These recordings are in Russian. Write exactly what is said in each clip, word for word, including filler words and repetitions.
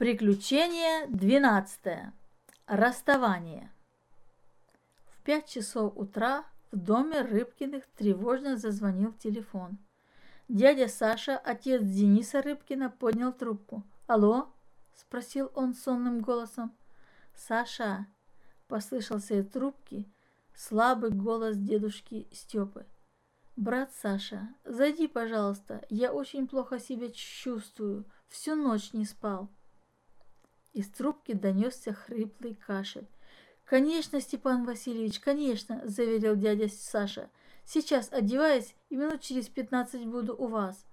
Приключение двенадцатое. Расставание. В пять часов утра в доме Рыбкиных тревожно зазвонил телефон. Дядя Саша, отец Дениса Рыбкина, поднял трубку. «Алло?» – спросил он сонным голосом. «Саша!» – послышался из трубки слабый голос дедушки Степы. «Брат Саша, зайди, пожалуйста, я очень плохо себя чувствую, всю ночь не спал». Из трубки донесся хриплый кашель. «Конечно, Степан Васильевич, конечно», – заверил дядя Саша. «Сейчас одеваюсь и минут через пятнадцать буду у вас».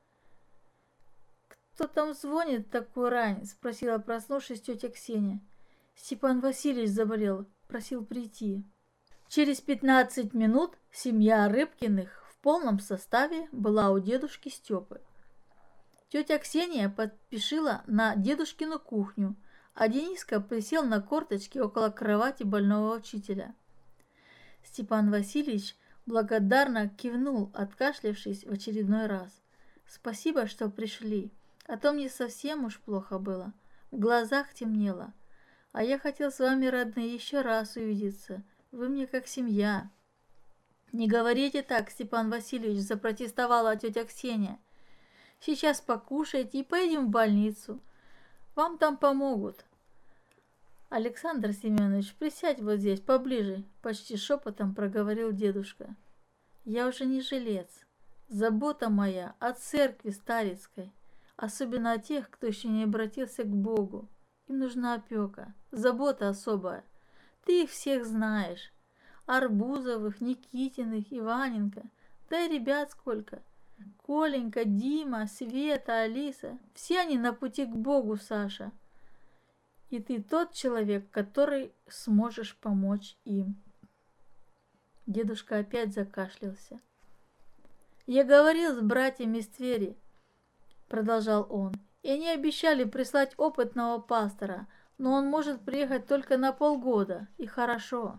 «Кто там звонит такую рань?» – спросила, проснувшись, тетя Ксения. «Степан Васильевич заболел, просил прийти». Через пятнадцать минут семья Рыбкиных в полном составе была у дедушки Степы. Тетя Ксения поспешила на дедушкину кухню, а Дениска присел на корточки около кровати больного учителя. Степан Васильевич благодарно кивнул, откашлявшись в очередной раз. «Спасибо, что пришли, а то мне совсем уж плохо было, в глазах темнело. А я хотел с вами, родные, еще раз увидеться, вы мне как семья». «Не говорите так, Степан Васильевич», – запротестовала тетя Ксения. «Сейчас покушайте и поедем в больницу. Вам там помогут». «Александр Семенович, присядь вот здесь, поближе», – почти шепотом проговорил дедушка. «Я уже не жилец. Забота моя о церкви Старицкой, особенно о тех, кто еще не обратился к Богу. Им нужна опека, забота особая. Ты их всех знаешь. Арбузовых, Никитиных, Иваненко, да и ребят сколько. Коленька, Дима, Света, Алиса, все они на пути к Богу, Саша. И ты тот человек, который сможешь помочь им». Дедушка опять закашлялся. «Я говорил с братьями из Твери», — продолжал он, — «и они обещали прислать опытного пастора, но он может приехать только на полгода, и хорошо.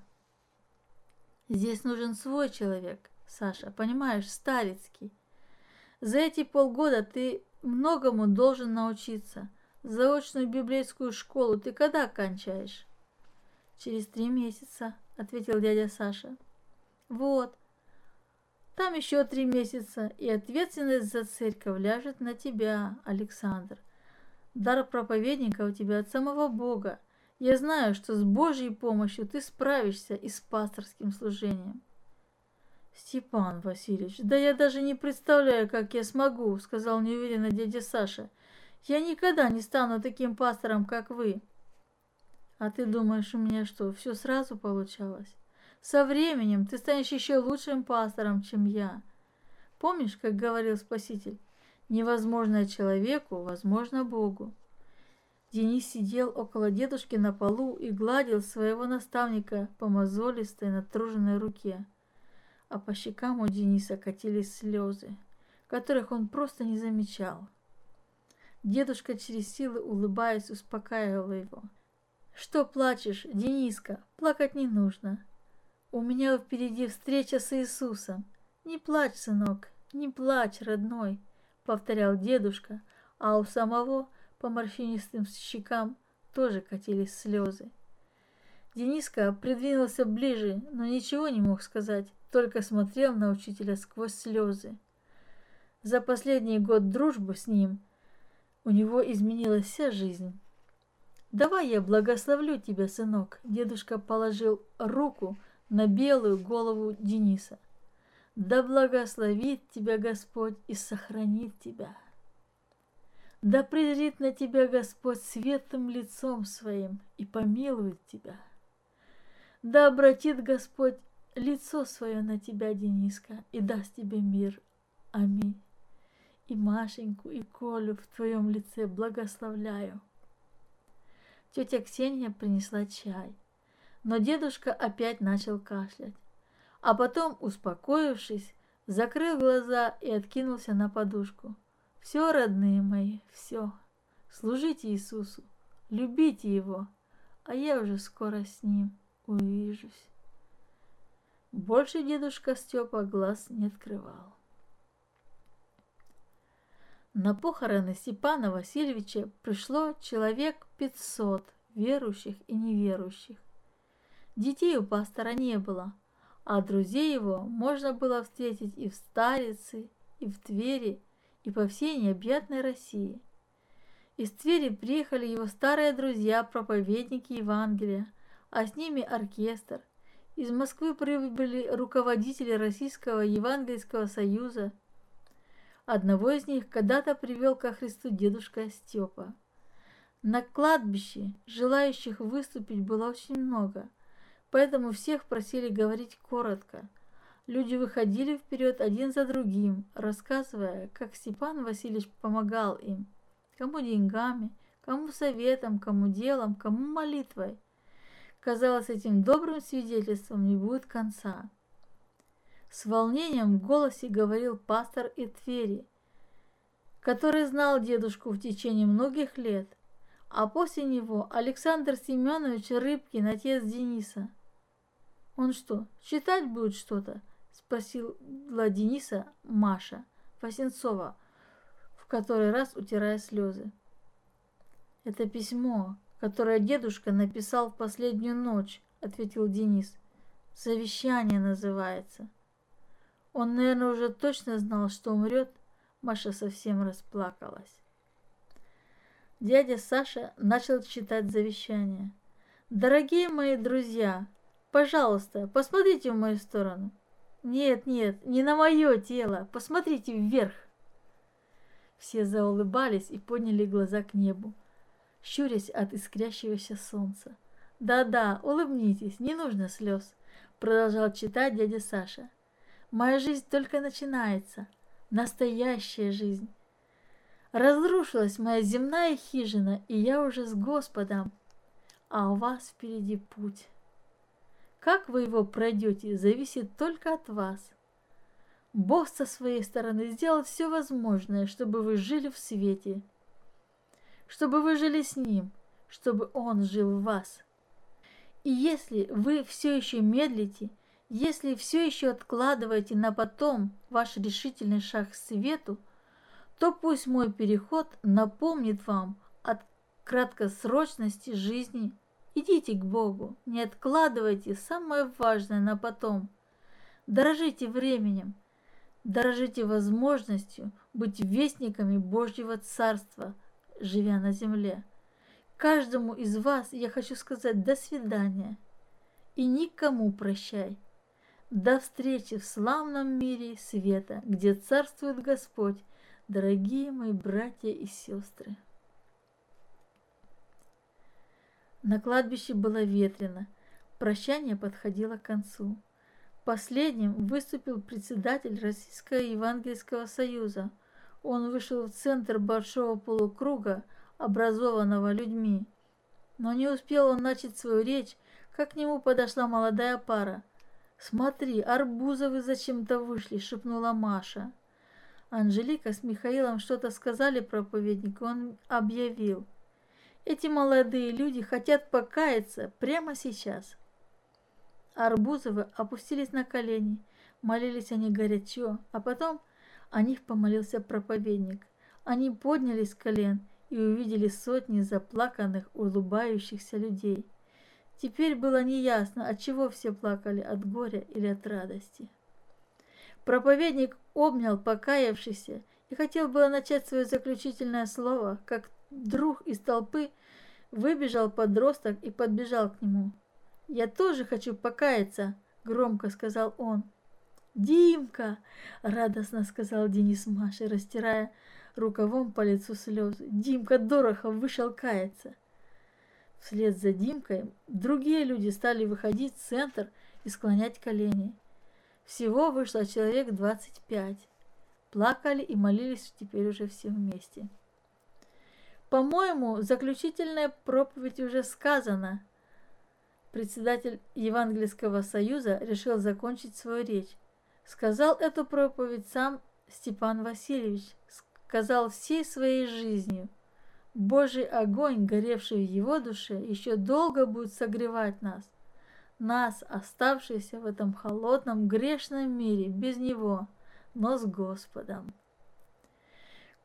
Здесь нужен свой человек, Саша, понимаешь, Старицкий. За эти полгода ты многому должен научиться. Заочную библейскую школу ты когда окончаешь?» «Через три месяца», — ответил дядя Саша. «Вот, там еще три месяца, и ответственность за церковь ляжет на тебя, Александр. Дар проповедника у тебя от самого Бога. Я знаю, что с Божьей помощью ты справишься и с пасторским служением». «Степан Васильевич, да я даже не представляю, как я смогу», — сказал неуверенно дядя Саша. «Я никогда не стану таким пастором, как вы». «А ты думаешь, у меня что, все сразу получалось? Со временем ты станешь еще лучшим пастором, чем я. Помнишь, как говорил Спаситель? Невозможное человеку, возможно Богу». Денис сидел около дедушки на полу и гладил своего наставника по мозолистой натруженной руке. А по щекам у Дениса катились слезы, которых он просто не замечал. Дедушка через силы, улыбаясь, успокаивал его. «Что плачешь, Дениска? Плакать не нужно. У меня впереди встреча с Иисусом. Не плачь, сынок, не плачь, родной», — повторял дедушка, а у самого по морщинистым щекам тоже катились слезы. Дениска придвинулся ближе, но ничего не мог сказать, только смотрел на учителя сквозь слезы. За последний год дружбы с ним у него изменилась вся жизнь. «Давай я благословлю тебя, сынок», — дедушка положил руку на белую голову Дениса. «Да благословит тебя Господь и сохранит тебя. Да презрит на тебя Господь светлым лицом своим и помилует тебя. Да обратит Господь лицо свое на тебя, Дениска, и даст тебе мир. Аминь. И Машеньку, и Колю в твоем лице благословляю». Тетя Ксения принесла чай, но дедушка опять начал кашлять, а потом, успокоившись, закрыл глаза и откинулся на подушку. «Все, родные мои, все. Служите Иисусу, любите Его, а я уже скоро с Ним увижусь». Больше дедушка Степа глаз не открывал. На похороны Степана Васильевича пришло человек пятьсот верующих и неверующих. Детей у пастора не было, а друзей его можно было встретить и в Старице, и в Твери, и по всей необъятной России. Из Твери приехали его старые друзья, проповедники Евангелия, а с ними оркестр. Из Москвы прибыли руководители Российского Евангельского союза. Одного из них когда-то привел ко Христу дедушка Степа. На кладбище желающих выступить было очень много, поэтому всех просили говорить коротко. Люди выходили вперед один за другим, рассказывая, как Степан Васильевич помогал им, кому деньгами, кому советом, кому делом, кому молитвой. Казалось, этим добрым свидетельством не будет конца. С волнением в голосе говорил пастор из Твери, который знал дедушку в течение многих лет, а после него Александр Семенович Рыбкин, отец Дениса. «Он что, читать будет что-то?» – спросила Дениса Маша Васенцова, в который раз утирая слезы. «Это письмо, которое дедушка написал в последнюю ночь», – ответил Денис. «Завещание называется». Он, наверное, уже точно знал, что умрет. Маша совсем расплакалась. Дядя Саша начал читать завещание. «Дорогие мои друзья, пожалуйста, посмотрите в мою сторону». «Нет, нет, не на мое тело, посмотрите вверх». Все заулыбались и подняли глаза к небу, щурясь от искрящегося солнца. «Да-да, улыбнитесь, не нужно слез», — продолжал читать дядя Саша. «Моя жизнь только начинается, настоящая жизнь. Разрушилась моя земная хижина, и я уже с Господом, а у вас впереди путь. Как вы его пройдете, зависит только от вас. Бог со своей стороны сделал все возможное, чтобы вы жили в свете, чтобы вы жили с Ним, чтобы Он жил в вас. И если вы все еще медлите, если все еще откладываете на потом ваш решительный шаг к свету, то пусть мой переход напомнит вам о краткосрочности жизни. Идите к Богу, не откладывайте самое важное на потом. Дорожите временем, дорожите возможностью быть вестниками Божьего Царства, живя на земле. Каждому из вас я хочу сказать «до свидания» и никому прощай. До встречи в славном мире света, где царствует Господь, дорогие мои братья и сестры. На кладбище было ветрено, прощание подходило к концу. Последним выступил председатель Российского Евангельского союза. Он вышел в центр большого полукруга, образованного людьми. Но не успел он начать свою речь, как к нему подошла молодая пара. «Смотри, Арбузовы зачем-то вышли», — шепнула Маша. Анжелика с Михаилом что-то сказали проповеднику, он объявил: «Эти молодые люди хотят покаяться прямо сейчас». Арбузовы опустились на колени, молились они горячо, а потом о них помолился проповедник. Они поднялись с колен и увидели сотни заплаканных, улыбающихся людей. Теперь было неясно, от чего все плакали, от горя или от радости. Проповедник обнял покаявшихся и хотел было начать свое заключительное слово, как вдруг из толпы выбежал подросток и подбежал к нему. «Я тоже хочу покаяться», — громко сказал он. «Димка!» — радостно сказал Денис Маше, растирая рукавом по лицу слезы. «Димка Дорохов вышел каяться». Вслед за Димкой другие люди стали выходить в центр и склонять колени. Всего вышло человек двадцать пять. Плакали и молились теперь уже все вместе. «По-моему, заключительная проповедь уже сказана». Председатель Евангельского союза решил закончить свою речь. Сказал эту проповедь сам Степан Васильевич, сказал всей своей жизнью. Божий огонь, горевший в его душе, еще долго будет согревать нас, нас, оставшиеся в этом холодном грешном мире без него, но с Господом.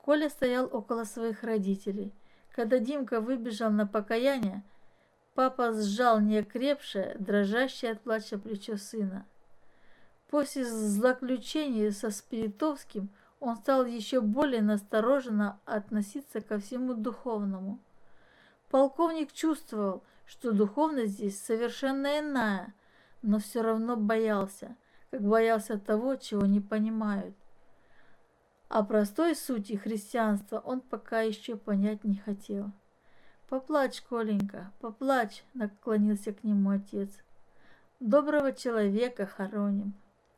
Коля стоял около своих родителей. Когда Димка выбежал на покаяние, папа сжал неокрепшее, дрожащее от плача плечо сына. После злоключения со Спиритовским он стал еще более настороженно относиться ко всему духовному. Полковник чувствовал, что духовность здесь совершенно иная, но все равно боялся, как боялся того, чего не понимают. А простой сути христианства он пока еще понять не хотел. «Поплачь, Коленька, поплачь», — наклонился к нему отец. «Доброго человека хороним».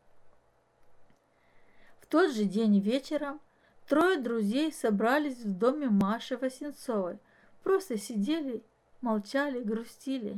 В тот же день вечером трое друзей собрались в доме Маши Васенцовой. Просто сидели, молчали, грустили.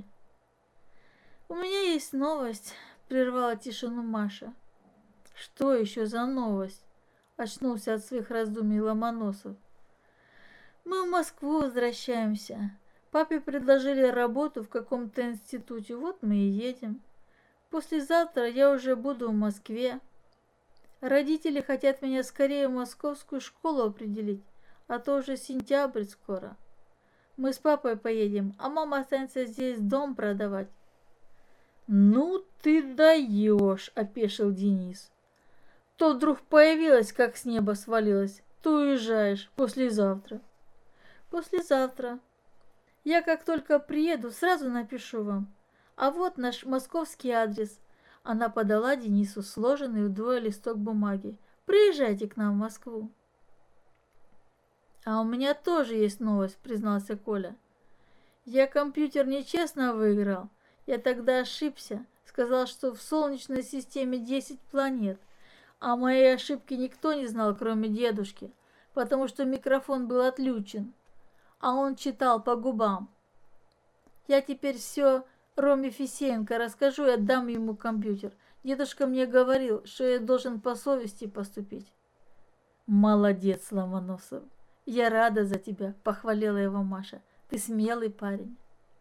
«У меня есть новость», — прервала тишину Маша. «Что еще за новость?» — очнулся от своих раздумий Ломоносов. «Мы в Москву возвращаемся. Папе предложили работу в каком-то институте, вот мы и едем. Послезавтра я уже буду в Москве. Родители хотят меня скорее в московскую школу определить, а то уже сентябрь скоро. Мы с папой поедем, а мама останется здесь дом продавать». «Ну ты даешь!» – опешил Денис. «То вдруг появилась, как с неба свалилась. Ты уезжаешь послезавтра». «Послезавтра. Я как только приеду, сразу напишу вам. А вот наш московский адрес». Она подала Денису сложенный вдвое листок бумаги. «Приезжайте к нам в Москву». «А у меня тоже есть новость», — признался Коля. «Я компьютер нечестно выиграл. Я тогда ошибся. Сказал, что в Солнечной системе десять планет. А моей ошибки никто не знал, кроме дедушки, потому что микрофон был отключен. А он читал по губам. Я теперь все Роме Фисеенко расскажу и отдам ему компьютер. Дедушка мне говорил, что я должен по совести поступить». «Молодец, Ломоносов. Я рада за тебя», — похвалила его Маша. «Ты смелый парень».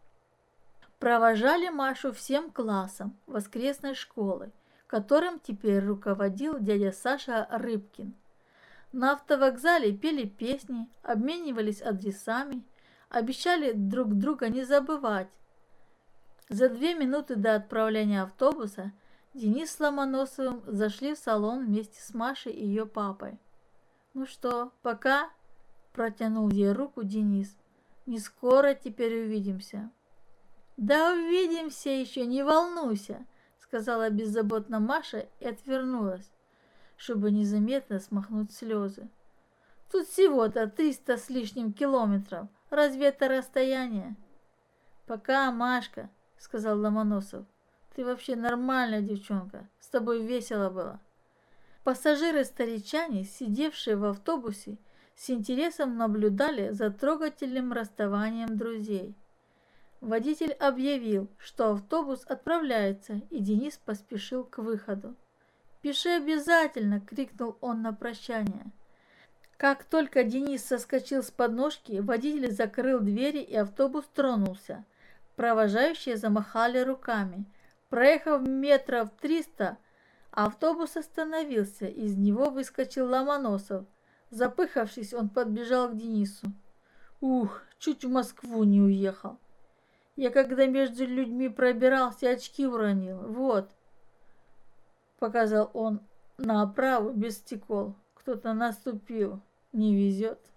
Провожали Машу всем классом воскресной школы, которым теперь руководил дядя Саша Рыбкин. На автовокзале пели песни, обменивались адресами, обещали друг друга не забывать. За две минуты до отправления автобуса Денис с Ломоносовым зашли в салон вместе с Машей и ее папой. «Ну что, пока?» – протянул ей руку Денис. «Не скоро теперь увидимся». «Да увидимся еще, не волнуйся», – сказала беззаботно Маша и отвернулась, чтобы незаметно смахнуть слезы. «Тут всего-то триста с лишним километров. Разве это расстояние?» «Пока, Машка», — сказал Ломоносов. «Ты вообще нормальная девчонка. С тобой весело было». Пассажиры-старичане, сидевшие в автобусе, с интересом наблюдали за трогательным расставанием друзей. Водитель объявил, что автобус отправляется, и Денис поспешил к выходу. «Пиши обязательно!» — крикнул он на прощание. Как только Денис соскочил с подножки, водитель закрыл двери, и автобус тронулся. Провожающие замахали руками. Проехав метров триста, автобус остановился, из него выскочил Ломоносов. Запыхавшись, он подбежал к Денису. «Ух, чуть в Москву не уехал. Я когда между людьми пробирался, очки уронил. Вот», — показал он на оправу без стекол. «Кто-то наступил. Не везет».